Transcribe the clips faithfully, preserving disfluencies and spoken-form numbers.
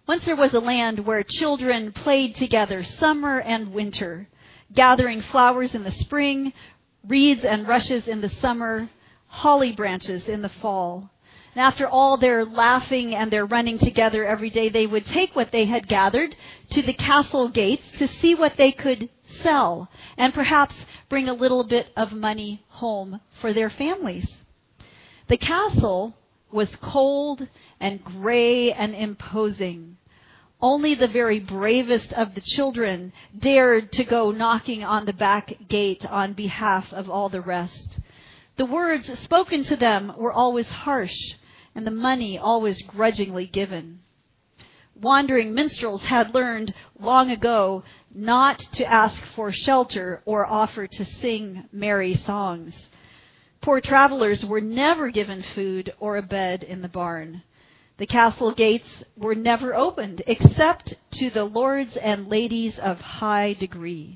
Once there was a land where children played together summer and winter, gathering flowers in the spring, reeds and rushes in the summer, holly branches in the fall. And after all their laughing and their running together every day, they would take what they had gathered to the castle gates to see what they could sell and perhaps bring a little bit of money home for their families. The castle was cold and gray and imposing. Only the very bravest of the children dared to go knocking on the back gate on behalf of all the rest. The words spoken to them were always harsh, and the money always grudgingly given. Wandering minstrels had learned long ago not to ask for shelter or offer to sing merry songs. Poor travelers were never given food or a bed in the barn. The castle gates were never opened except to the lords and ladies of high degree.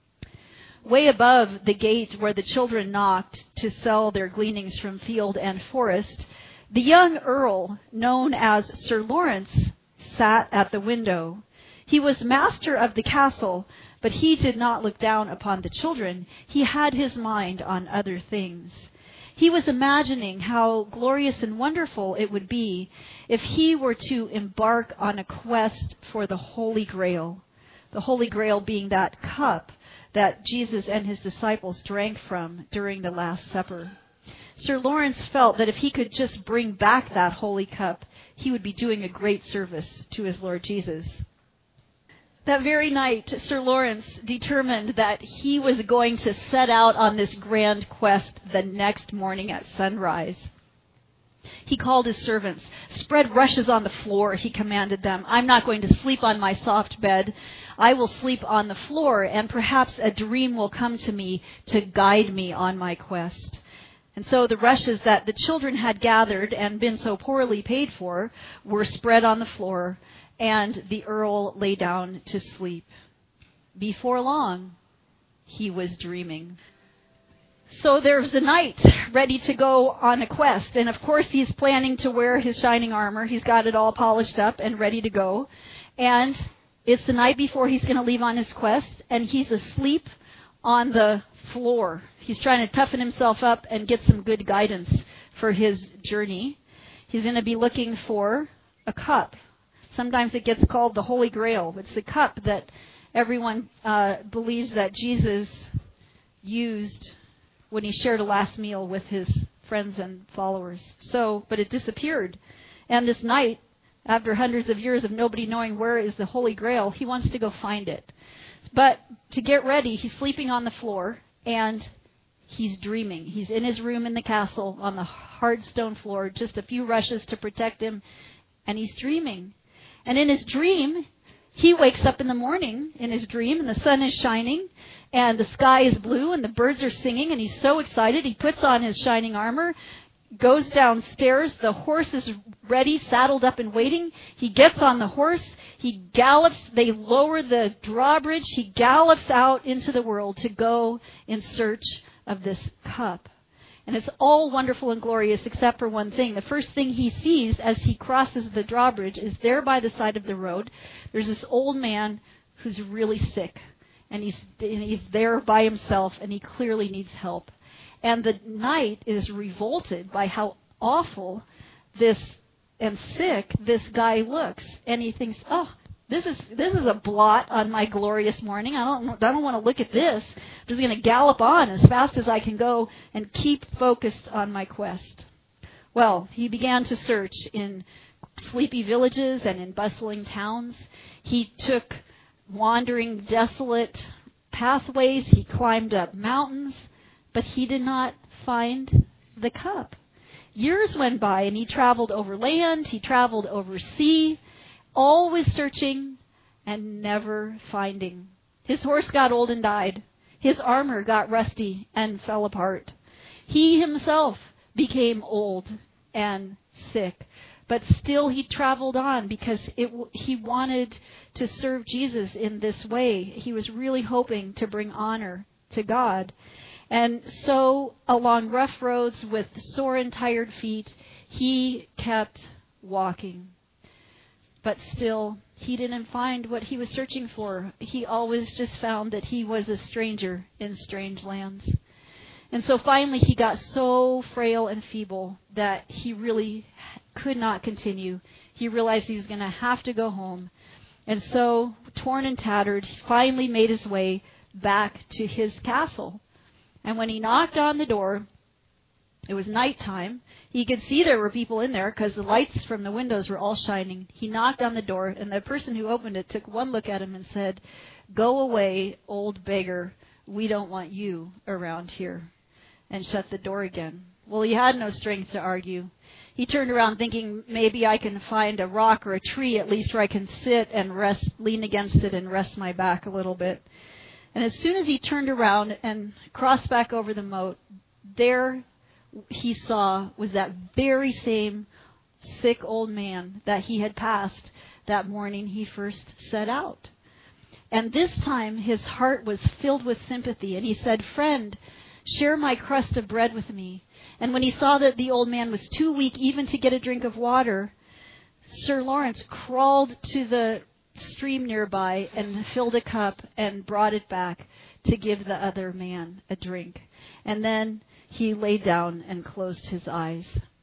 Way above the gate where the children knocked to sell their gleanings from field and forest, the young earl, known as Sir Lawrence, sat at the window. He was master of the castle, but he did not look down upon the children. He had his mind on other things. He was imagining how glorious and wonderful it would be if he were to embark on a quest for the Holy Grail. The Holy Grail being that cup that Jesus and his disciples drank from during the Last Supper. Sir Lawrence felt that if he could just bring back that holy cup, he would be doing a great service to his Lord Jesus. That very night, Sir Lawrence determined that he was going to set out on this grand quest the next morning at sunrise. He called his servants. "Spread rushes on the floor," he commanded them. "I'm not going to sleep on my soft bed. I will sleep on the floor, and perhaps a dream will come to me to guide me on my quest." And so the rushes that the children had gathered and been so poorly paid for were spread on the floor, and the Earl lay down to sleep. Before long, he was dreaming. So there's the knight ready to go on a quest. And of course, he's planning to wear his shining armor. He's got it all polished up and ready to go. And it's the night before he's going to leave on his quest, and he's asleep on the floor. He's trying to toughen himself up and get some good guidance for his journey. He's going to be looking for a cup. Sometimes it gets called the Holy Grail. It's the cup that everyone uh, believes that Jesus used when he shared a last meal with his friends and followers. So, but it disappeared. And this night, after hundreds of years of nobody knowing where is the Holy Grail, he wants to go find it. But to get ready, he's sleeping on the floor, and he's dreaming. He's in his room in the castle on the hard stone floor, just a few rushes to protect him, and he's dreaming. And in his dream, he wakes up in the morning in his dream, and the sun is shining, and the sky is blue, and the birds are singing, and he's so excited. He puts on his shining armor, goes downstairs. The horse is ready, saddled up and waiting. He gets on the horse. He gallops. They lower the drawbridge. He gallops out into the world to go in search of this cup. And it's all wonderful and glorious except for one thing. The first thing he sees as he crosses the drawbridge is there by the side of the road. There's this old man who's really sick. And he's, and he's there by himself, and he clearly needs help. And the knight is revolted by how awful this and sick this guy looks. And he thinks, oh, this is this is a blot on my glorious morning. I don't I don't want to look at this. I'm just going to gallop on as fast as I can go and keep focused on my quest. Well, he began to search in sleepy villages and in bustling towns. He took wandering, desolate pathways. He climbed up mountains, but he did not find the cup. Years went by, and he traveled over land, he traveled over sea, always searching and never finding. His horse got old and died. His armor got rusty and fell apart. He himself became old and sick. But still he traveled on because it, he wanted to serve Jesus in this way. He was really hoping to bring honor to God. And so along rough roads with sore and tired feet, he kept walking. But still, he didn't find what he was searching for. He always just found that he was a stranger in strange lands. And so finally he got so frail and feeble that he really could not continue. He realized he was going to have to go home. And so, torn and tattered, he finally made his way back to his castle. And when he knocked on the door, it was nighttime. He could see there were people in there because the lights from the windows were all shining. He knocked on the door, and the person who opened it took one look at him and said, "Go away, old beggar. We don't want you around here," and shut the door again. Well, he had no strength to argue. He turned around thinking, maybe I can find a rock or a tree at least where I can sit and rest, lean against it and rest my back a little bit. And as soon as he turned around and crossed back over the moat, there he saw was that very same sick old man that he had passed that morning he first set out. And this time his heart was filled with sympathy, and he said, "Friend, share my crust of bread with me." And when he saw that the old man was too weak even to get a drink of water, Sir Lawrence crawled to the stream nearby and filled a cup and brought it back to give the other man a drink. And then he lay down and closed his eyes.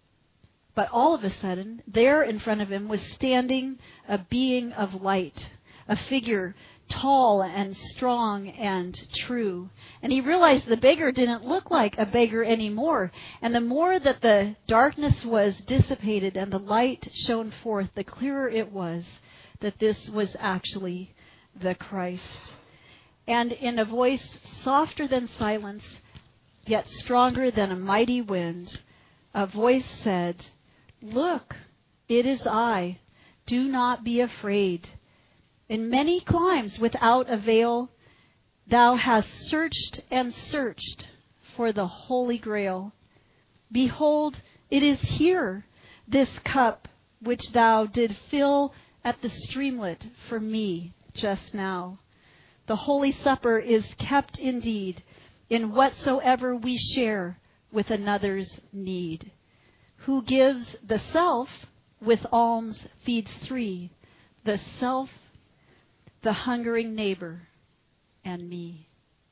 But all of a sudden, there in front of him was standing a being of light, a figure tall and strong and true. And he realized the beggar didn't look like a beggar anymore. And the more that the darkness was dissipated and the light shone forth, the clearer it was that this was actually the Christ. And in a voice softer than silence, yet stronger than a mighty wind, a voice said, "Look, it is I. Do not be afraid. In many climes without avail, thou hast searched and searched for the Holy Grail. Behold, it is here, this cup which thou did fill at the streamlet for me just now. The Holy Supper is kept indeed in whatsoever we share with another's need. Who gives the self with alms feeds three, the self, the hungering neighbor, and me."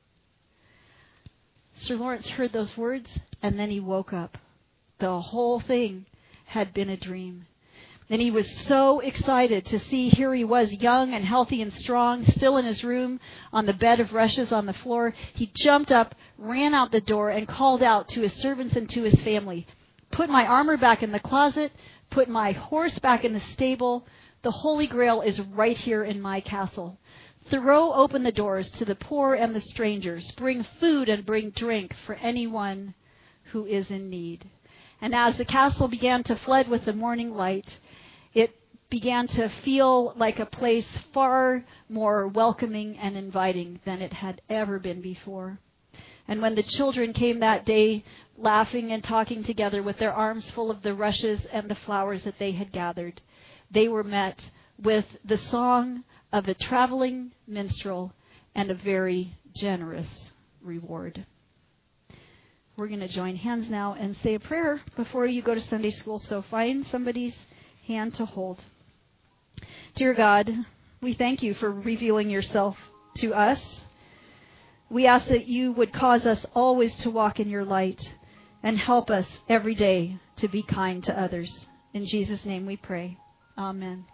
Sir Lawrence heard those words, and then he woke up. The whole thing had been a dream. And he was so excited to see here he was, young and healthy and strong, still in his room on the bed of rushes on the floor. He jumped up, ran out the door, and called out to his servants and to his family, "Put my armor back in the closet, put my horse back in the stable. The Holy Grail is right here in my castle. Throw open the doors to the poor and the strangers. Bring food and bring drink for anyone who is in need." And as the castle began to flood with the morning light, it began to feel like a place far more welcoming and inviting than it had ever been before. And when the children came that day, laughing and talking together with their arms full of the rushes and the flowers that they had gathered, they were met with the song of a traveling minstrel and a very generous reward. We're going to join hands now and say a prayer before you go to Sunday school, so find somebody's hand to hold. Dear God, we thank you for revealing yourself to us. We ask that you would cause us always to walk in your light and help us every day to be kind to others. In Jesus' name we pray. Amen.